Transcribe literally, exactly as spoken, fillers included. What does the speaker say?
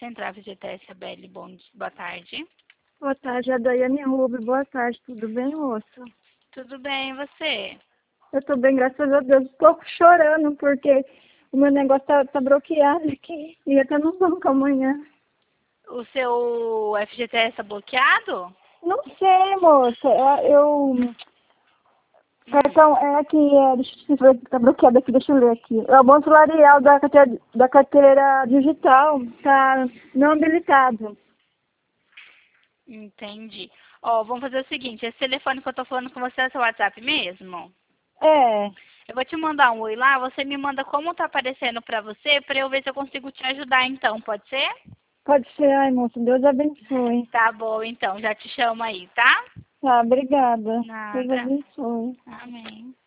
Central F G T S, a Beli. Bom, dia- boa tarde. Boa tarde, a Daiane Rubio. Boa tarde, tudo bem, moça? Tudo bem, e você? Eu tô bem, graças a Deus. Tô chorando porque o meu negócio tá, tá bloqueado aqui. Ia estar no banco amanhã. O seu F G T S está bloqueado? Não sei, moça. Eu... Hum. Cartão, é aqui, é, deixa eu ver, tá bloqueado aqui, deixa eu ler aqui. É o bom salarial da carteira, da carteira digital, tá não habilitado. Entendi. Ó, vamos fazer o seguinte, esse telefone que eu tô falando com você é seu WhatsApp mesmo? É, Eu vou te mandar um oi lá, você me manda como tá aparecendo pra você, pra eu ver se eu consigo te ajudar então, pode ser? pode ser, ai, moça, Deus abençoe. Tá bom, então, já te chamo aí, tá? Tá, obrigada. Deus Nada. abençoe. Amém.